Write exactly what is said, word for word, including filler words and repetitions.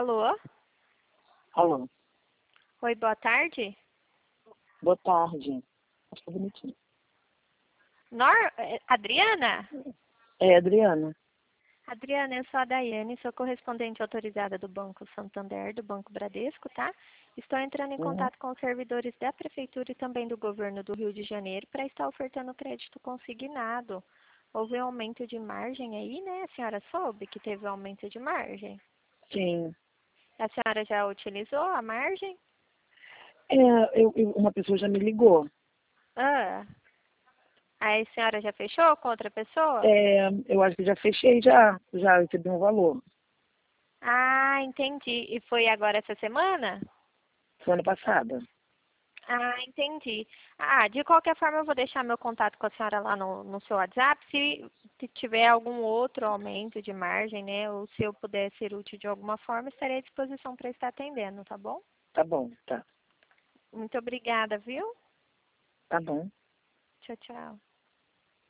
Alô? Alô, Oi, boa tarde. boa tarde. Acho que é bonitinho. Nor... eh, Adriana? É, Adriana. Adriana, eu sou a Daiane, sou correspondente autorizada do Banco Santander, do Banco Bradesco, tá? Estou entrando em Uhum. contato com os servidores da Prefeitura e também do Governo do Rio de Janeiro para estar ofertando crédito consignado. Houve um aumento de margem aí, né? A senhora soube que teve um aumento de margem? Sim. A senhora já utilizou a margem? É, eu, eu- uma pessoa já me ligou. Ah, aí a senhora já fechou com outra pessoa? É, eu acho que já fechei já. Já recebi um valor. Ah, entendi. E foi agora essa semana? Foi ano passado. Ah, entendi. Ah, de qualquer forma, eu vou deixar meu contato com a senhora lá no, no seu WhatsApp. Se, se tiver algum outro aumento de margem, né, ou se eu puder ser útil de alguma forma, estarei à disposição para estar atendendo, tá bom? Tá bom, tá. Muito obrigada, viu? Tá bom. Tchau, tchau.